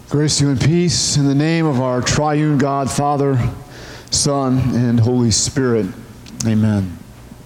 Grace to you and peace in the name of our triune God, Father, Son, and Holy Spirit. Amen.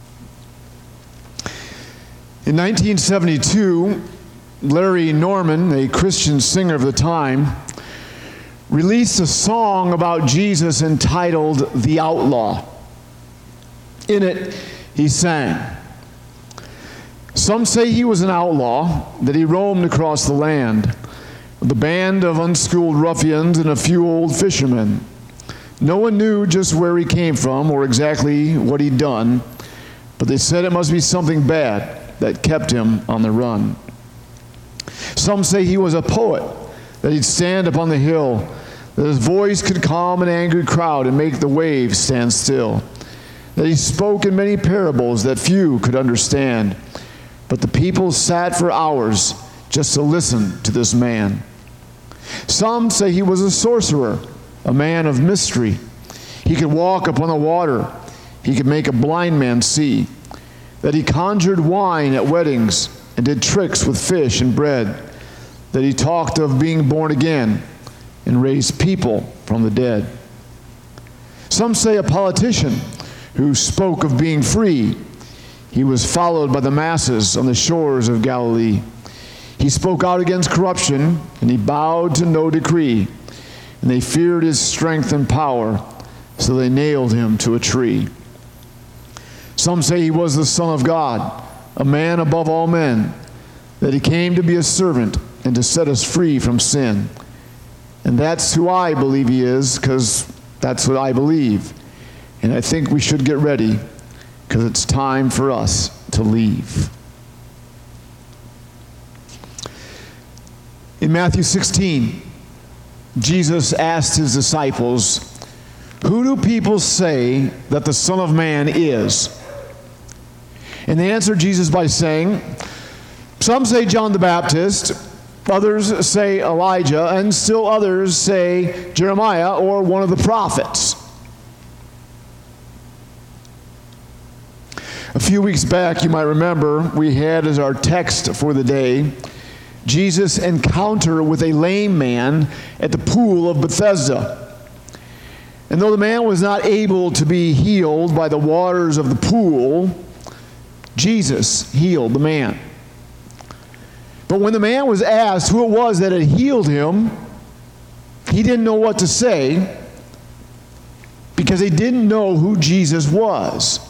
In 1972, Larry Norman, a Christian singer of the time, released a song about Jesus entitled "The Outlaw." In it, he sang, "Some say he was an outlaw, that he roamed across the land with a band of unschooled ruffians and a few old fishermen. No one knew just where he came from or exactly what he'd done, but they said it must be something bad that kept him on the run. Some say he was a poet, that he'd stand upon the hill, that his voice could calm an angry crowd and make the waves stand still, that he spoke in many parables that few could understand, but the people sat for hours just to listen to this man. Some say he was a sorcerer, a man of mystery. He could walk upon the water. He could make a blind man see. That he conjured wine at weddings and did tricks with fish and bread. That he talked of being born again and raised people from the dead. Some say a politician who spoke of being free. He was followed by the masses on the shores of Galilee. He spoke out against corruption, and he bowed to no decree. And they feared his strength and power, so they nailed him to a tree. Some say he was the Son of God, a man above all men, that he came to be a servant and to set us free from sin. And that's who I believe he is, because that's what I believe. And I think we should get ready, because it's time for us to leave." In Matthew 16, Jesus asked his disciples, "Who do people say that the Son of Man is?" And they answered Jesus by saying, "Some say John the Baptist, others say Elijah, and still others say Jeremiah or one of the prophets." A few weeks back, you might remember, we had as our text for the day Jesus' encounter with a lame man at the pool of Bethesda. And though the man was not able to be healed by the waters of the pool, Jesus healed the man. But when the man was asked who it was that had healed him, he didn't know what to say because he didn't know who Jesus was.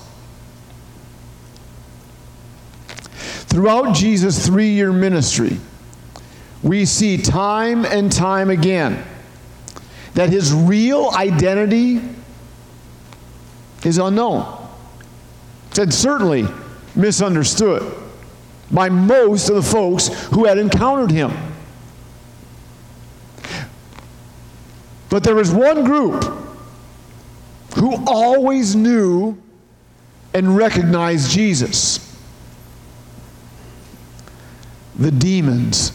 Throughout Jesus' 3-year ministry, we see time and time again that his real identity is unknown. It's certainly misunderstood by most of the folks who had encountered him. But there was one group who always knew and recognized Jesus: the demons.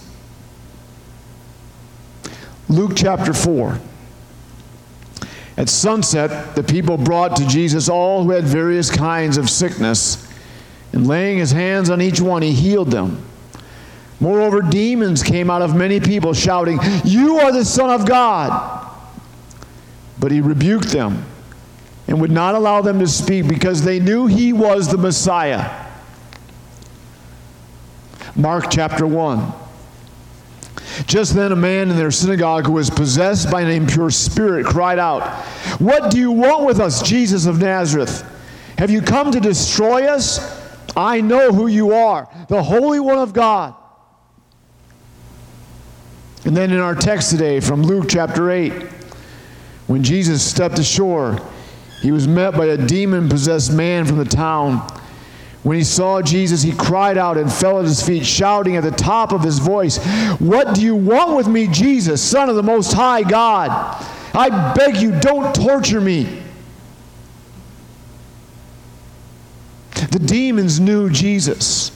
Luke chapter 4. At sunset, the people brought to Jesus all who had various kinds of sickness, and laying his hands on each one, he healed them. Moreover, demons came out of many people, shouting, "You are the Son of God!" But he rebuked them and would not allow them to speak because they knew he was the Messiah. Mark chapter 1. Just then a man in their synagogue who was possessed by an impure spirit cried out, "What do you want with us, Jesus of Nazareth? Have you come to destroy us? I know who you are, the Holy One of God." And then in our text today from Luke chapter 8, when Jesus stepped ashore, he was met by a demon-possessed man from the town. When he saw Jesus, he cried out and fell at his feet, shouting at the top of his voice, "What do you want with me, Jesus, Son of the Most High God? I beg you, don't torture me." The demons knew Jesus.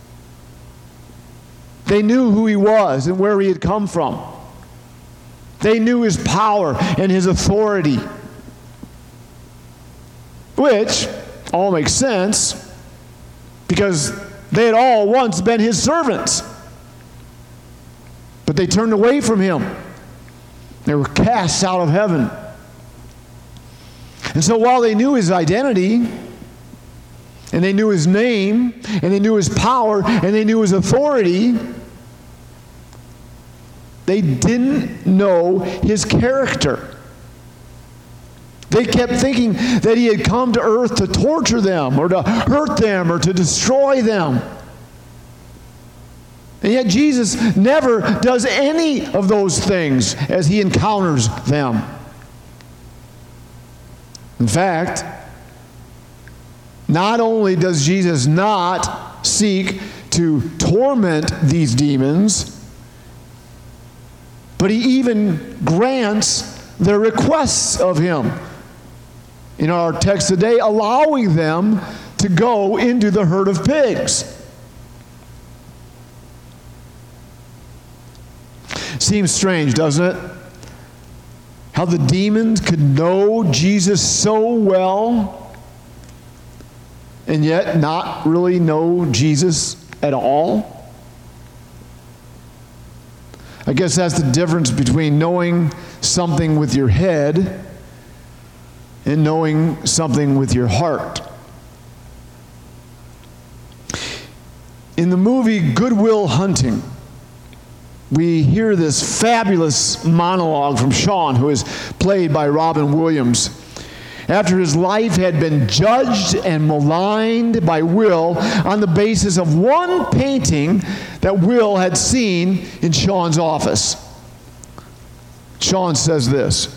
They knew who he was and where he had come from. They knew his power and his authority, which all makes sense, because they had all once been his servants. But they turned away from him. They were cast out of heaven. And so while they knew his identity, and they knew his name, and they knew his power, and they knew his authority, they didn't know his character. They kept thinking that he had come to earth to torture them, or to hurt them, or to destroy them. And yet Jesus never does any of those things as he encounters them. In fact, not only does Jesus not seek to torment these demons, but he even grants their requests of him. In our text today, allowing them to go into the herd of pigs. Seems strange, doesn't it? How the demons could know Jesus so well and yet not really know Jesus at all. I guess that's the difference between knowing something with your head and knowing something with your heart. In the movie Good Will Hunting, we hear this fabulous monologue from Sean, who is played by Robin Williams. After his life had been judged and maligned by Will on the basis of one painting that Will had seen in Sean's office. Sean says this: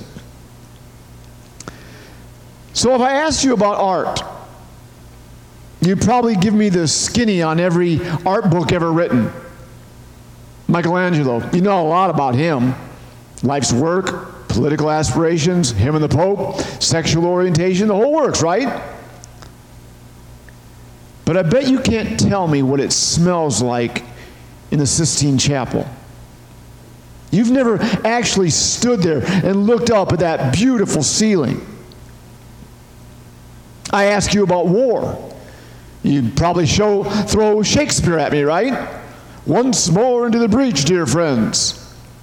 "So if I asked you about art, you'd probably give me the skinny on every art book ever written. Michelangelo, you know a lot about him. Life's work, political aspirations, him and the Pope, sexual orientation, the whole works, right? But I bet you can't tell me what it smells like in the Sistine Chapel. You've never actually stood there and looked up at that beautiful ceiling. I ask you about war. You'd probably throw Shakespeare at me, right? Once more into the breach, dear friends.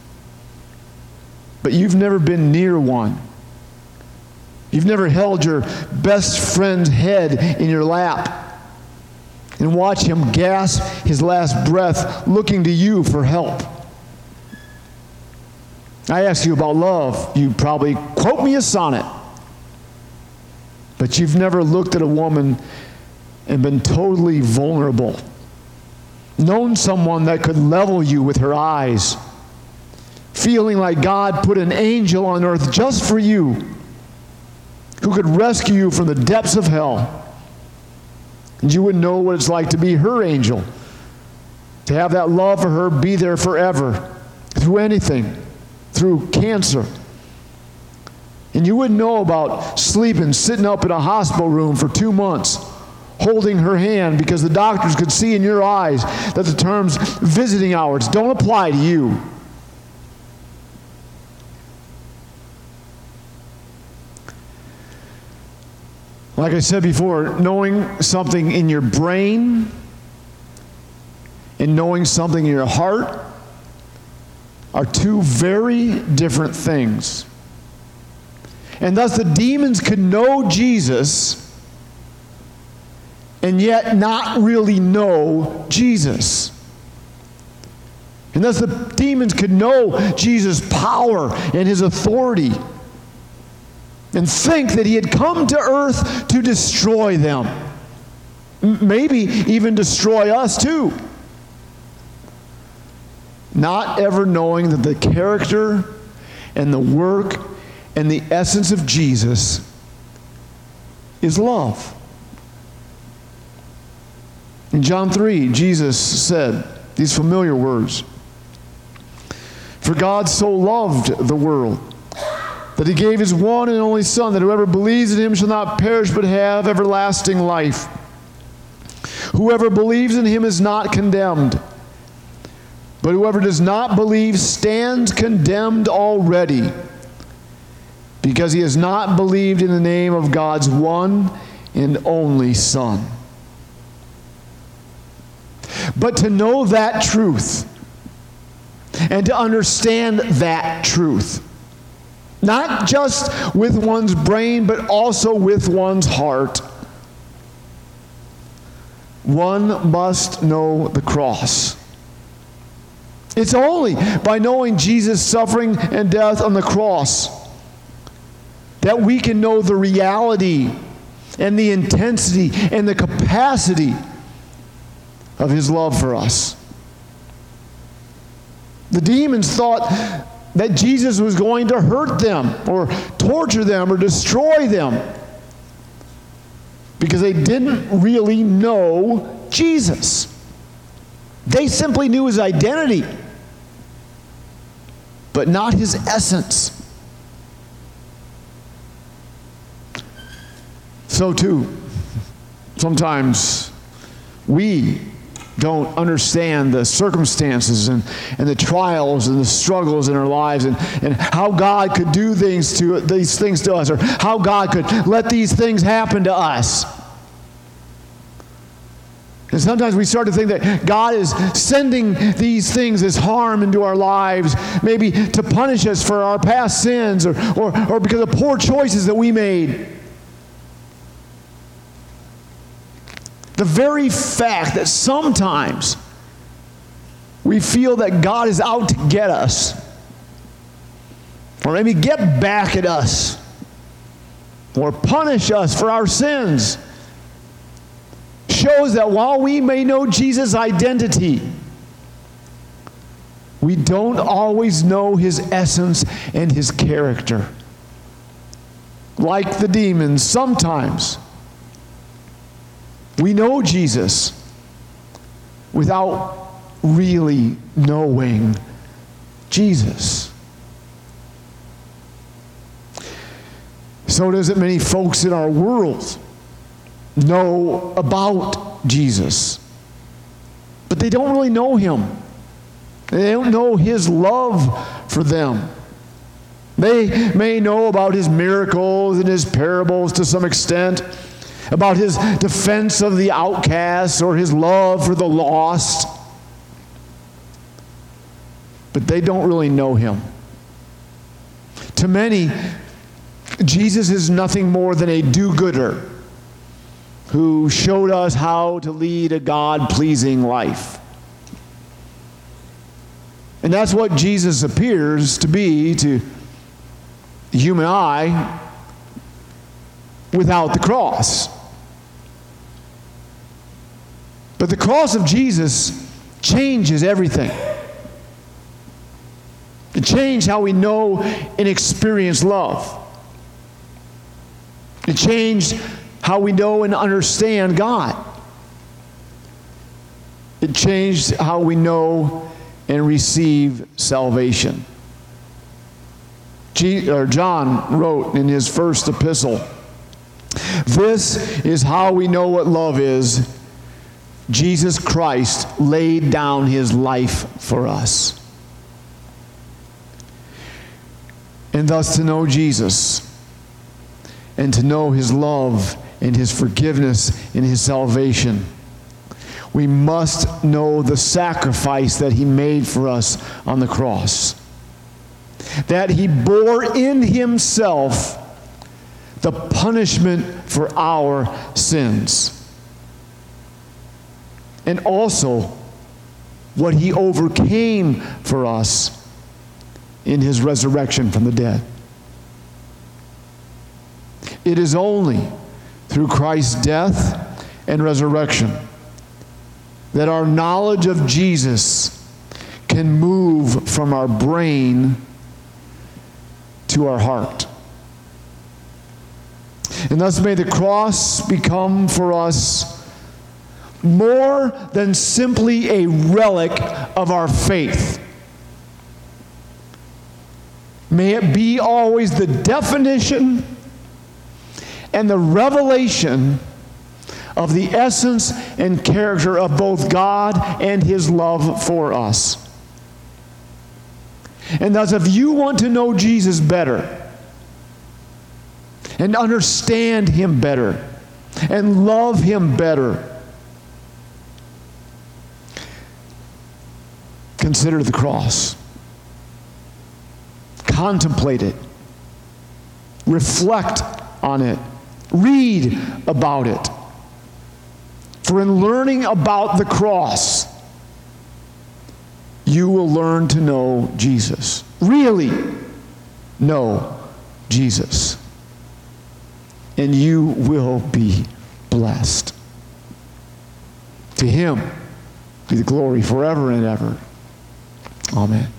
But you've never been near one. You've never held your best friend's head in your lap and watched him gasp his last breath looking to you for help. I ask you about love. You probably quote me a sonnet. But you've never looked at a woman and been totally vulnerable. Known someone that could level you with her eyes. Feeling like God put an angel on earth just for you, who could rescue you from the depths of hell. And you wouldn't know what it's like to be her angel. To have that love for her be there forever. Through anything. Through cancer. And you wouldn't know about sitting up in a hospital room for 2 months, holding her hand because the doctors could see in your eyes that the terms visiting hours don't apply to you. Like I said before, knowing something in your brain and knowing something in your heart are two very different things. And thus the demons could know Jesus and yet not really know Jesus. And thus the demons could know Jesus' power and his authority and think that he had come to earth to destroy them. Maybe even destroy us too. Not ever knowing that the character and the work and the essence of Jesus is love. In John 3, Jesus said these familiar words: "For God so loved the world, that he gave his one and only Son, that whoever believes in him shall not perish but have everlasting life. Whoever believes in him is not condemned, but whoever does not believe stands condemned already, because he has not believed in the name of God's one and only Son." But to know that truth and to understand that truth Not just with one's brain, but also with one's heart. One must know the cross. It's only by knowing Jesus' suffering and death on the cross that we can know the reality and the intensity and the capacity of His love for us. The demons thought that Jesus was going to hurt them or torture them or destroy them because they didn't really know Jesus. They simply knew His identity, but not His essence. So too, sometimes we don't understand the circumstances and the trials and the struggles in our lives and how God could do these things to us, or how God could let these things happen to us. And sometimes we start to think that God is sending these things as harm into our lives, maybe to punish us for our past sins or because of poor choices that we made. The very fact that sometimes we feel that God is out to get us, or maybe get back at us, or punish us for our sins, shows that while we may know Jesus' identity, we don't always know His essence and His character. Like the demons, sometimes we know Jesus without really knowing Jesus. So does it many folks in our world know about Jesus, but they don't really know Him. They don't know His love for them. They may know about His miracles and His parables to some extent, about His defense of the outcasts or His love for the lost, but they don't really know Him. To many, Jesus is nothing more than a do-gooder who showed us how to lead a God-pleasing life. And that's what Jesus appears to be to the human eye without the cross. But the cross of Jesus changes everything. It changed how we know and experience love. It changed how we know and understand God. It changed how we know and receive salvation. John wrote in his first epistle, "This is how we know what love is. Jesus Christ laid down His life for us." And thus to know Jesus and to know His love and His forgiveness and His salvation, we must know the sacrifice that He made for us on the cross. That He bore in Himself the punishment for our sins. And also what He overcame for us in His resurrection from the dead. It is only through Christ's death and resurrection that our knowledge of Jesus can move from our brain to our heart. And thus may the cross become for us more than simply a relic of our faith. May it be always the definition and the revelation of the essence and character of both God and His love for us. And thus, if you want to know Jesus better and understand Him better and love Him better, consider the cross. Contemplate it. reflect on it, read about it. For in learning about the cross, you will learn to know Jesus. Really know Jesus. And you will be blessed. To him be the glory forever and ever. Amen.